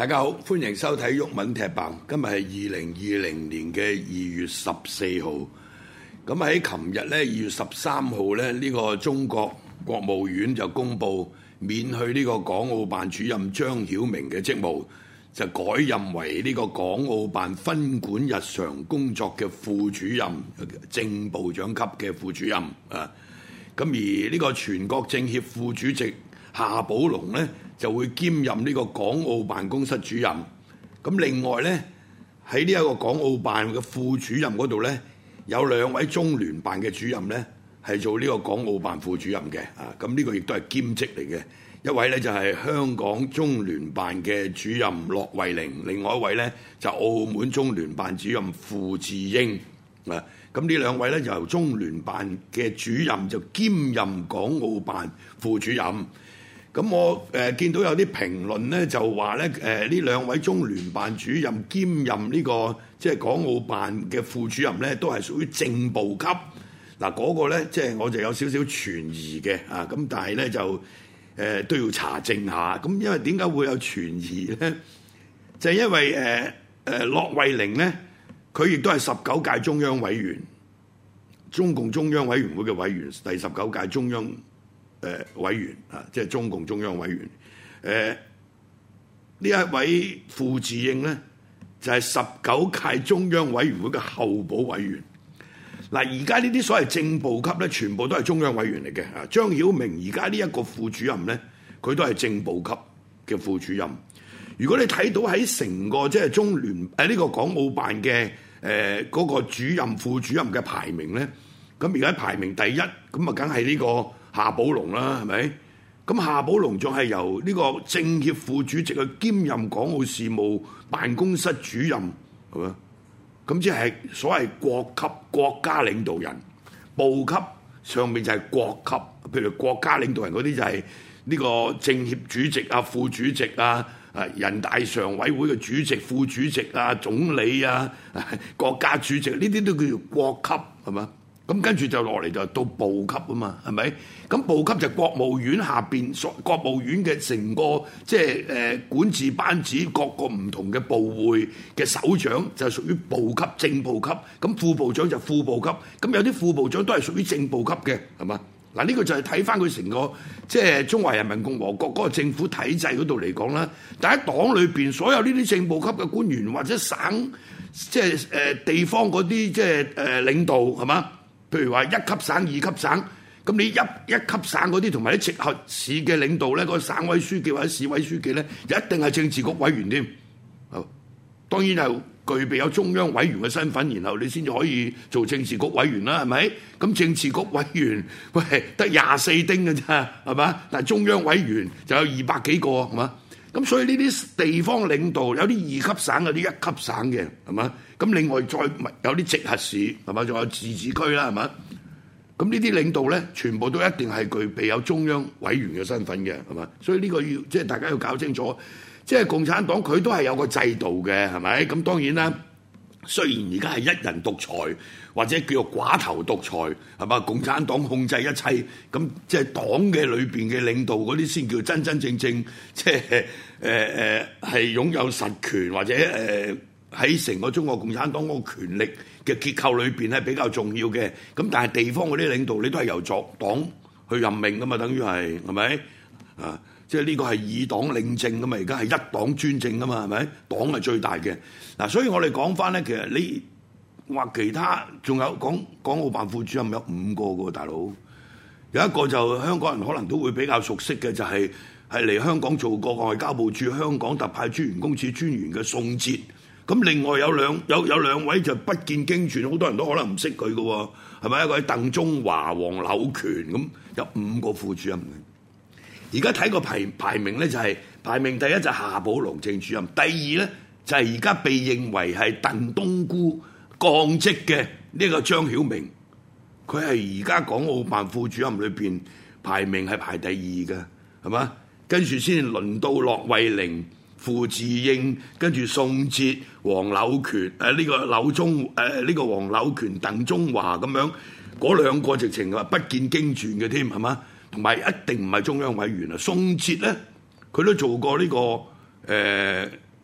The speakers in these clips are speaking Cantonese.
大家好，歡迎收睇毓民踢爆。今日係2020年嘅2月14號。咁喺琴日咧2月13號咧，呢個中國國務院就公布免去呢個港澳辦主任張曉明嘅職務，就改任為呢個港澳辦分管日常工作嘅副主任，正部長級嘅副主任啊。咁而呢個全國政協副主席夏寶龍呢，就會兼任呢個港澳辦公室主任。咁另外呢，喺呢一個港澳辦嘅副主任嗰度呢，有2位中聯辦嘅主任呢，係做呢個港澳辦副主任嘅。咁呢個亦都係兼職嚟嘅。一位呢，就係香港中聯辦嘅主任駱惠寧，另外一位呢，就澳門中聯辦主任傅自英。咁呢2位呢，就由中聯辦嘅主任就兼任港澳辦副主任。咁我見到有啲評論呢，就話呢2位中聯辦主任兼任呢個即係港澳辦嘅副主任呢，都係屬於正部級。嗱，嗰個呢，即係我就有少少存疑嘅咁但係呢，就都要查證下。咁因為點解會有存疑呢？就係因為駱惠寧呢，佢亦都係19屆中央委員，中共中央委員會嘅委員，第19屆中央委員即係中共中央委員。呢一位傅自英呢，就係19屆中央委員會嘅候補委員。嗱，而家呢啲所謂正部級呢，全部都係中央委員嚟嘅。張曉明而家呢一個副主任呢，佢都係正部級嘅副主任。如果你睇到喺成個即係中聯呢個港澳辦嘅嗰個主任副主任嘅排名呢，咁而家排名第一，咁啊梗係呢個夏寶龍啦，係咪？咁夏寶龍仲係由呢個政協副主席去兼任港澳事務辦公室主任，係咪？咁即係所謂國級國家領導人，部級上面就係國級，譬如國家領導人嗰啲就係呢個政協主席啊、副主席啊、人大常委會嘅主席、副主席啊、總理啊、國家主席，呢啲都叫做國級，係嘛？咁跟住就落嚟就到部級啊嘛，係咪？咁部級就國務院下邊國務院嘅成個即係管治班子，各個唔同嘅部會嘅首長就屬於部級正部級，咁副部長就副部級，咁有啲副部長都係屬於正部級嘅，係嘛？嗱，呢個就係睇翻佢成個即係中華人民共和國嗰個政府體制嗰度嚟講啦。但喺黨裏邊所有呢啲正部級嘅官員或者省即係地方嗰啲即係領導，係嘛？譬如話1級省、2級省，咁你一級省嗰啲同埋啲直轄市嘅領導咧，嗰個省委書記或者市委書記咧，就一定係政治局委員添。當然係具備有中央委員嘅身份，然後你先至可以做政治局委員啦，係咪？咁政治局委員喂得24丁嘅咋，係嘛？但係中央委員就有200幾個，係嘛？咁所以呢啲地方領導有啲2級省，有啲1級省嘅，係嘛？咁另外再有啲直轄市，係嘛？仲有自治區啦，係嘛？咁呢啲領導咧，全部都一定係具備有中央委員嘅身份嘅，係嘛？所以呢個要即係大家要搞清楚，即係共產黨佢都係有個制度嘅，係咪？咁當然啦，雖然而家係一人獨裁或者叫做寡頭獨裁，係嘛？共產黨控制一切，咁即係黨嘅裏邊嘅領導嗰啲先叫真真正正即係係擁有實權或者喺成個中國共產黨嗰個權力嘅結構裏邊係比較重要嘅。咁但係地方嗰啲領導你都係由黨去任命噶嘛，等於係咪？即係呢個係以黨領政噶嘛，而家係一黨專政噶嘛，係咪？黨係最大嘅。嗱，所以我哋講翻咧，其實你話其他仲有講港澳辦副主任有5個嘅喎，大佬。有一個就香港人可能都會比較熟悉嘅，就係嚟香港做過外交部駐香港特派員公署專員嘅宋哲。咁另外有兩位就不見經傳，好多人都可能唔識佢嘅喎，係咪？一個係鄧中華、黃柳權，咁有5個副主任嘅。而家睇個排名咧，就係排名第一就係夏寶龍正主任，第2咧就係而家被認為係鄧冬菇降職嘅呢個張曉明，佢係而家港澳辦副主任裏邊排名係排第2嘅，係嘛？跟住先輪到駱惠寧、傅自英，跟住宋哲、黃柳權，呢個呢個黃柳權、鄧中華咁樣，嗰2個直情話不見經傳嘅添，係嘛？同埋一定唔係中央委員啊！宋哲咧，佢都做過呢個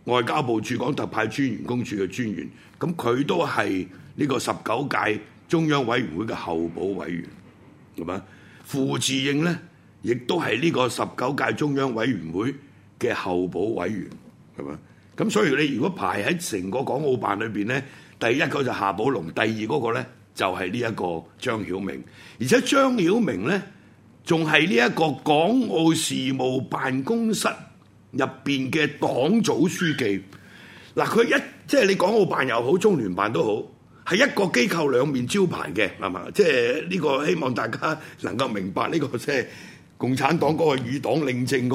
外交部駐港特派專員公署嘅專員，咁佢都係呢個19屆中央委員會嘅候補委員，係嘛？傅自應咧，亦都係呢個19屆中央委員會嘅候補委員，係嘛？咁所以你如果排喺成個港澳辦裏邊咧，第一個就夏寶龍，第二嗰個咧就係呢一個張曉明，而且張曉明咧仲係呢一個港澳事務辦公室入邊嘅黨組書記。嗱，佢即係你港澳辦又好，中聯辦都好，係一個機構兩面招牌嘅，係嘛？即係呢個希望大家能夠明白呢個即係共產黨嗰個與黨領政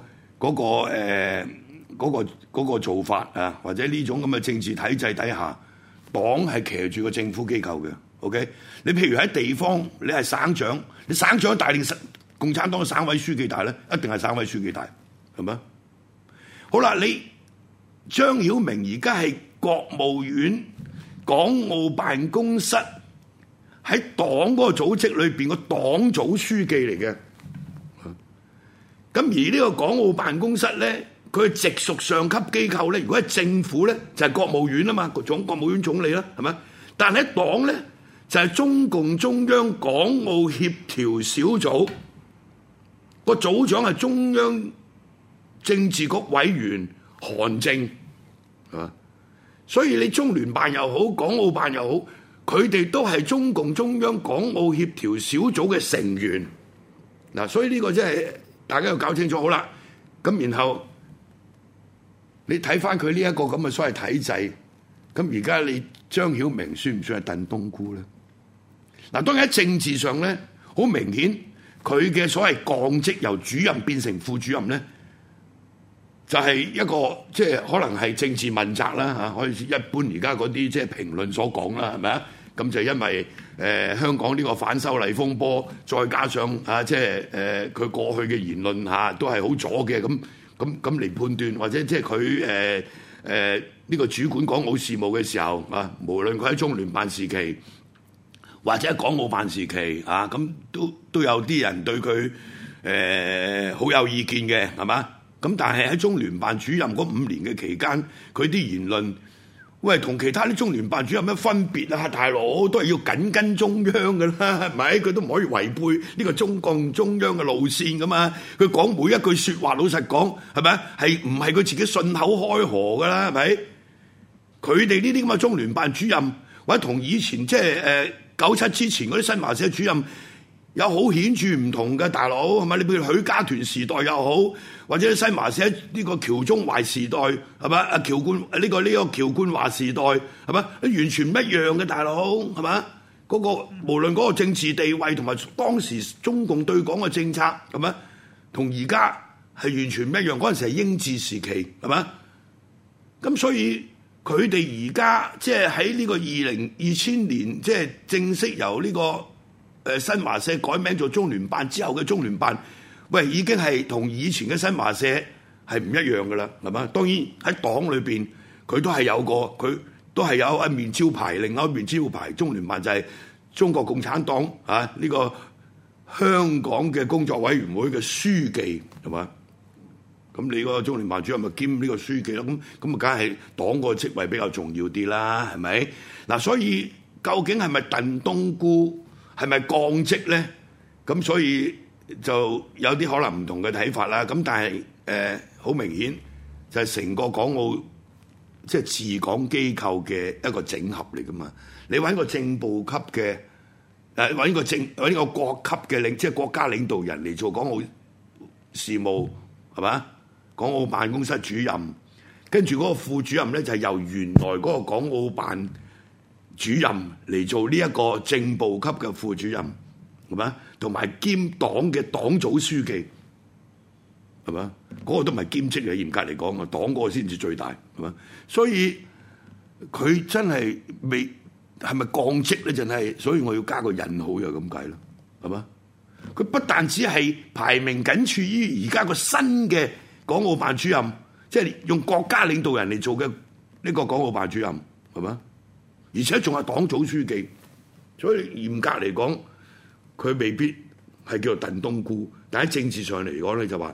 嗰個做法啊，或者呢種咁嘅政治體制底下，黨係騎住個政府機構嘅。OK， 你譬如喺地方，你係省長，你省長大定共產黨嘅省委書記大咧？一定係省委書記大，係咪？好啦，你張曉明而家係國務院港澳辦公室喺黨嗰個組織裏邊個黨組書記嚟嘅。咁而呢個港澳辦公室咧，佢直屬上級機構咧，如果係政府咧，就係國務院啊嘛，國務院總理啦，係咪？但係喺黨咧，就係中共中央港澳協調小組，個組長係中央政治局委員韓正，係嘛？所以你中聯辦又好，港澳辦又好，佢哋都係中共中央港澳協調小組嘅成員。嗱，所以呢個真係大家要搞清楚好啦。咁然後你睇翻佢呢一個咁嘅所謂體制，咁而家你張曉明算唔算係燉冬菇咧？嗱，當然喺政治上咧，好明顯佢嘅所謂降職由主任變成副主任咧，就係一個即係可能係政治問責啦嚇，可以一般而家嗰啲即係評論所講啦，係咪啊？咁就因為香港呢個反修例風波，再加上即係佢過去嘅言論嚇都係好左嘅，咁嚟判斷，或者即係佢呢個主管港澳事務嘅時候啊，無論佢喺中聯辦時期或者喺港澳辦時期啊，咁都有啲人對佢好有意見嘅，係嘛？咁但係喺中聯辦主任嗰5年嘅期間，佢啲言論，喂，同其他啲中聯辦主任有咩分別啊？大佬都係要緊跟中央㗎啦，係咪？佢都唔可以違背呢個中共中央嘅路線㗎嘛。佢講每一句説話，老實講，係咪？係唔係佢自己順口開河㗎啦？係咪？佢哋呢啲咁嘅中聯辦主任，或者同以前即係97之前嗰啲新華社主任有好顯著唔同嘅，大佬係咪？你譬如許家屯時代又好，或者新華社呢個喬中懷時代係咪？啊喬冠呢個喬冠華時代係咪？完全唔一樣嘅，大佬係咪？嗰個無論嗰個政治地位同埋當時中共對港嘅政策係咪？同而家係完全唔一樣。嗰陣時係英治時期係咪？咁所以佢哋而家即係喺呢個2000年即係正式由呢個新華社改名做中聯辦之後嘅中聯辦，喂，已經係同以前嘅新華社係唔一樣㗎啦，係嘛？當然喺黨裏邊，佢都係有一面招牌，另外一面招牌，中聯辦就係中國共產黨呢個香港嘅工作委員會嘅書記，係嘛？咁你個中聯辦主任咪兼呢個書記咯？咁啊，梗係黨個職位比較重要啲啦，係咪？嗱，所以究竟係咪燉冬菇？係咪降職咧？咁所以就有啲可能唔同嘅睇法啦。咁但係好明顯就係成個港澳即係治港機構嘅一個整合嚟噶嘛。你揾個正部級嘅揾個國級嘅即係國家領導人嚟做港澳事務係嘛？港澳辦公室主任，跟住嗰個副主任咧就係由原來嗰個港澳辦主任嚟做呢一個正部級嘅副主任，係嘛？同埋兼黨嘅黨組書記，係嘛？嗰個都唔係兼職嘅，嚴格嚟講啊，黨嗰個先至最大，係嘛？所以佢真係係咪降職咧？真係，所以我要加個引號就咁解咯，係嘛？佢不但只係排名僅處於而家個新嘅港澳辦主任，即係用國家領導人嚟做嘅呢個港澳辦主任，係嘛？而且仲係黨組書記，所以嚴格嚟講，佢未必係叫做燉冬菇。但喺政治上嚟講咧，就話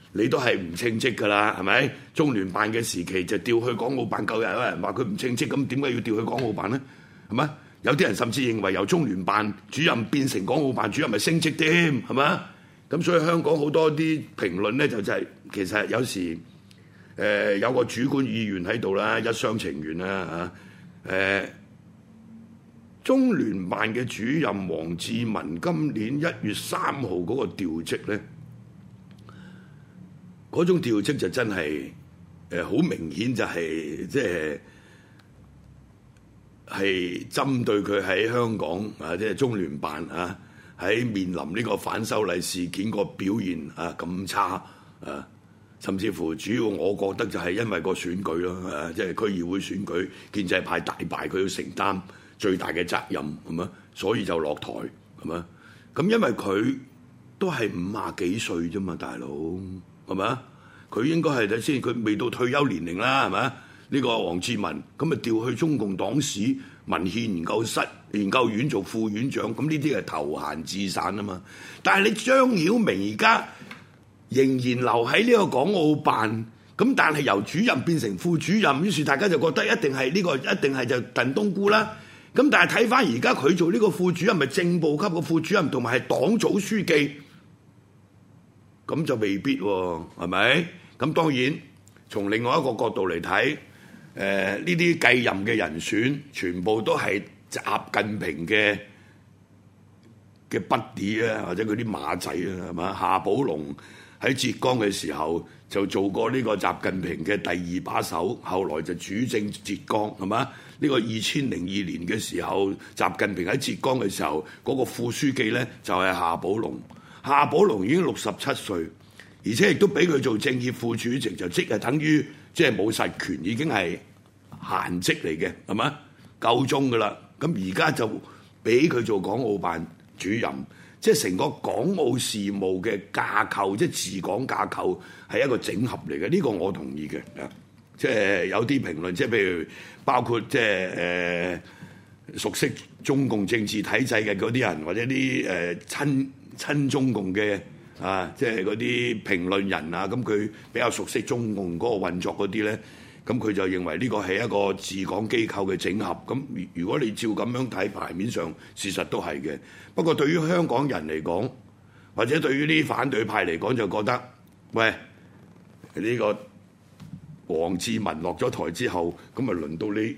你都係唔稱職㗎啦，係咪？中聯辦嘅時期就調去港澳辦，夠有人話佢唔稱職，咁點解要調去港澳辦呢？係咪？有啲人甚至認為由中聯辦主任變成港澳辦主任咪升職添，係咪？咁所以香港好多啲評論咧就係其實有時有個主觀意願喺度啦，一廂情願啦嚇。中聯辦嘅主任王志民今年1月3號嗰個調職咧，嗰種調職就真係好明顯就係即係針對佢喺香港啊，即係中聯辦啊，喺面臨呢個反修例事件個表現啊咁差啊，甚至乎主要我覺得就係因為個選舉咯，即係區議會選舉建制派大敗，佢要承擔最大嘅責任係嘛，所以就落台係嘛。咁因為佢都係50幾歲啫嘛，大佬係嘛？佢應該係睇先，佢未到退休年齡啦，係咪？呢個王志民咁咪調去中共黨史文獻研究室研究院做副院長，咁呢啲係投閒置散啊嘛。但係你張曉明而家仍然留喺呢個港澳辦，咁但係由主任變成副主任，於是大家就覺得一定係呢個一定係就燉冬菇啦。咁但係睇翻而家佢做呢個副主任，咪正部級嘅副主任，同埋係黨組書記，咁就未必喎，係咪？咁當然從另外一個角度嚟睇。呢啲繼任嘅人選，全部都係習近平嘅buddy啊，或者佢啲馬仔啊，係嘛？夏寶龍喺浙江嘅時候就做過呢個習近平嘅第2把手，後來就主政浙江，係嘛？呢個2002年嘅時候，習近平喺浙江嘅時候，嗰個副書記呢就係夏寶龍。夏寶龍已經67歲，而且亦都俾佢做政協副主席，就即係等於即係冇實權，已經係閒職嚟嘅，係嘛？夠鐘㗎啦。咁而家就俾佢做港澳辦主任，即係成個港澳事務嘅架構，即係治港架構係一個整合嚟嘅。呢個我同意嘅。即係有啲評論，即係譬如包括即係熟悉中共政治體制嘅嗰啲人，或者啲親中共嘅即係嗰啲評論人啊，咁佢比較熟悉中共嗰個運作嗰啲咧，咁佢就認為呢個係一個治港機構嘅整合。咁如果你照咁樣睇，牌面上事實都係嘅。不過對於香港人嚟講，或者對於呢啲反對派嚟講，就覺得喂，呢個王志民落咗台之後，咁咪輪到你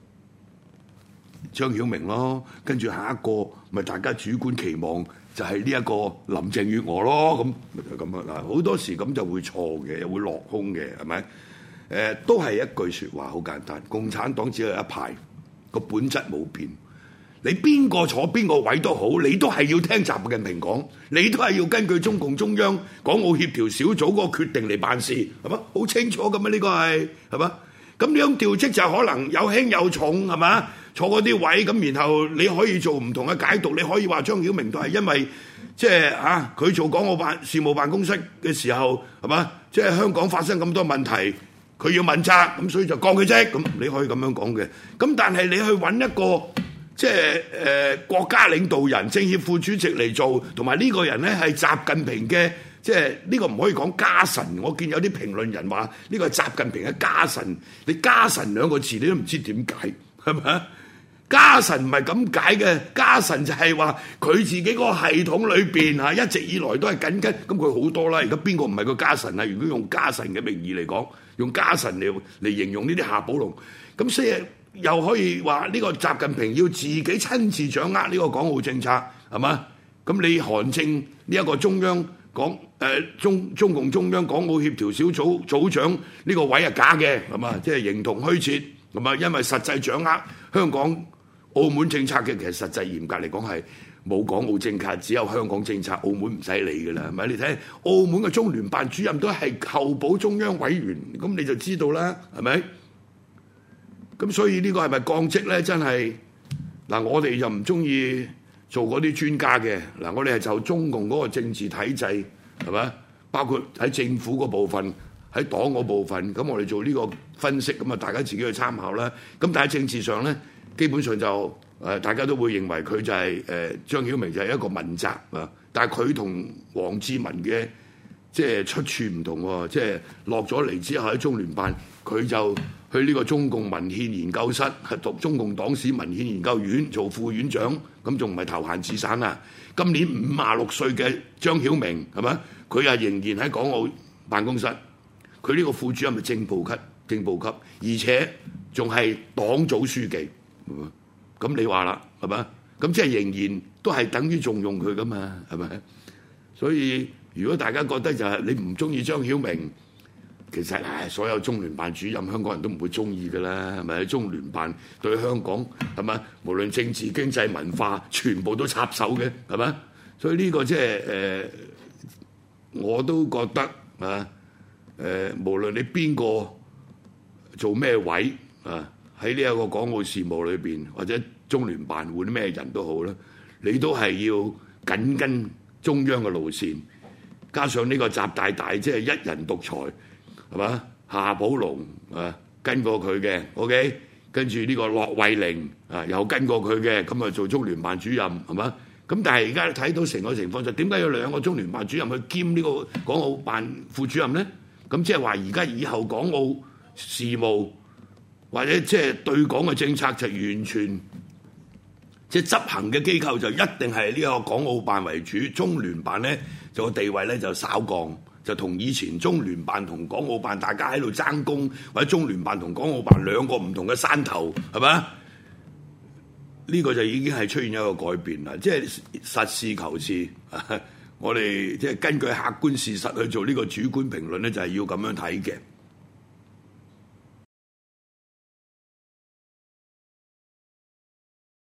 張曉明咯，跟住下一個咪大家主觀期望就係呢一個林鄭月娥咯，咁咁啊嗱，好多時咁就會錯嘅，又會落空嘅，係咪？都係一句説話，好簡單，共產黨只有一派，個本質冇變。你邊個坐邊個位都好，你都係要聽習近平講，你都係要根據中共中央港澳協調小組嗰個決定嚟辦事，係嘛？好清楚㗎嘛，呢個係嘛？咁呢種調職就可能有輕有重，係嘛？坐嗰啲位咁，然後你可以做唔同嘅解讀，你可以話張曉明都係因為即係佢做港澳辦事務辦公室嘅時候，係嘛？即係香港發生咁多問題，佢要問責，咁所以就降佢職，咁你可以咁樣講嘅。咁但係你去揾一個即係國家領導人、政協副主席嚟做，同埋呢個人咧係習近平嘅，即係呢個唔可以講家臣。我見有啲評論人話呢個係習近平嘅家臣，你家臣兩個字你都唔知點解，係咪？家臣唔係咁解嘅，家臣就係話佢自己嗰個系統裏邊一直以來都係緊跟，咁佢好多啦。而家邊個唔係個家臣啊？如果用家臣嘅名義嚟講，用家臣嚟形容呢啲夏寶龍，咁所以又可以話呢個習近平要自己親自掌握呢個港澳政策，係嘛？咁你韓正呢一個中央中共中央港澳協調小組組長呢個位係假嘅，係嘛？即係形同虛設，係嘛？因為實際掌握香港澳門政策嘅，其實實際嚴格嚟講係冇港澳政策，只有香港政策，澳門唔使理㗎啦，係咪？你睇澳門嘅中聯辦主任都係候補中央委員，咁你就知道啦，係咪？咁所以呢個係咪降職咧？真係嗱，我哋就唔中意做嗰啲專家嘅嗱，我哋係就中共嗰個政治體制係咪？包括喺政府嗰部分，喺黨嗰部分，咁我哋做呢個分析，咁啊大家自己去參考啦。咁但係政治上咧，基本上就大家都會認為佢就係張曉明就係一個問責啊，但係佢同王志民嘅即係出處唔同喎，即係落咗嚟之後喺中聯辦，佢就去呢個中共文獻研究室，係讀中共黨史文獻研究院做副院長，咁仲唔係投閒置散啊？今年56歲嘅張曉明係咪？佢啊仍然喺港澳辦公室，佢呢個副主任係正部級，而且仲係黨組書記，咁你話啦係咪？咁即係仍然都係等於重用佢噶嘛係咪？所以如果大家覺得就係你唔中意張曉明，其實所有中聯辦主任香港人都唔會中意噶啦，係咪？中聯辦對香港係咪？無論政治、經濟、文化，全部都插手嘅係咪？所以呢個即係我都覺得啊無論你邊個做咩位啊，喺呢一個港澳事務裏邊或者中聯辦換咩人都好啦，你都係要緊跟中央嘅路線。加上呢個習大大即係一人獨裁，係嘛？夏寶龍跟過佢嘅 ，OK， 跟住呢個駱惠寧又跟過佢嘅，咁啊做中聯辦主任係嘛？咁但係而家睇到成個情況就點解有兩個中聯辦主任去兼呢個港澳辦副主任咧？咁即係話而家以後港澳事務或者即係對港嘅政策就完全即係執行嘅機構就一定係呢個港澳辦為主，中聯辦咧就個地位咧就稍降，就同以前中聯辦同港澳辦大家喺度爭功，或者中聯辦同港澳辦兩個唔同嘅山頭，係咪？呢個就已經係出現一個改變啦，即係實事求是。我哋即係根據客觀事實去做呢個主觀評論咧，就係要咁樣睇嘅。